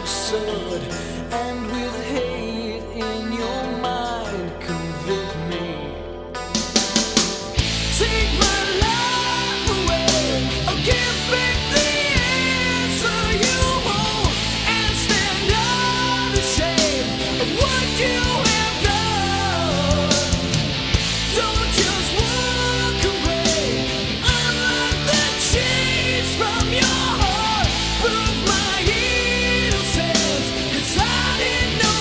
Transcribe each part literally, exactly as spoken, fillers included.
absurd, and with hate in your mind, convict me. Take my life away, or give back the answer you want, and stand unashamed of what you have done. Don't just walk away, unlock the chains from your heart, prove my innocence, 'cause I did no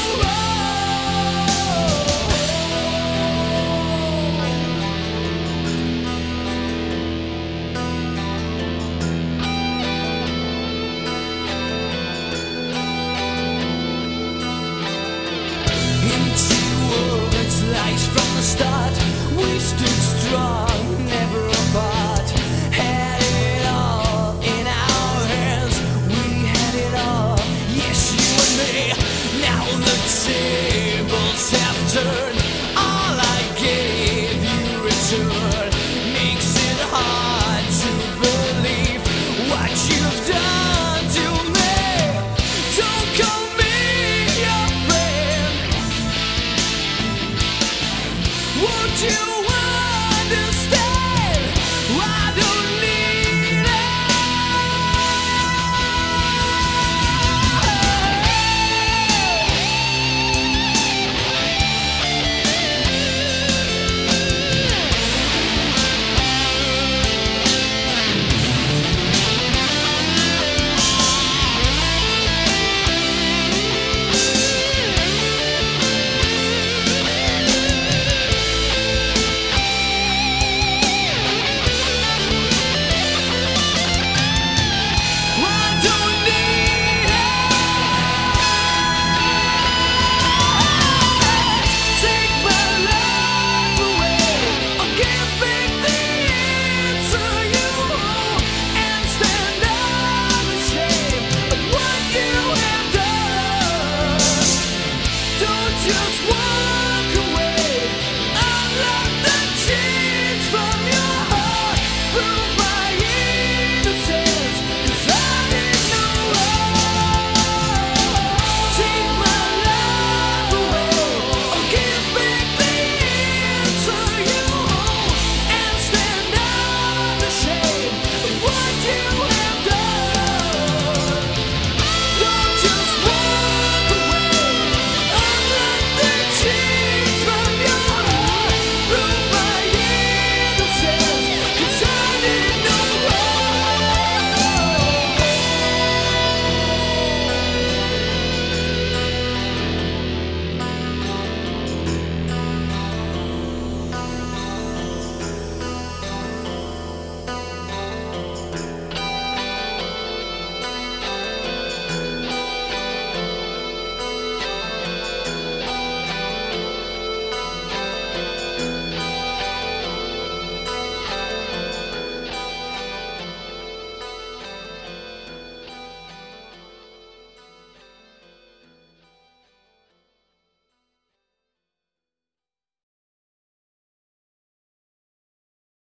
Empty words, lies from the start. We stood strong, never apart. Had it all in our hands. We had it all, yes, you and me. Now the tables have turned.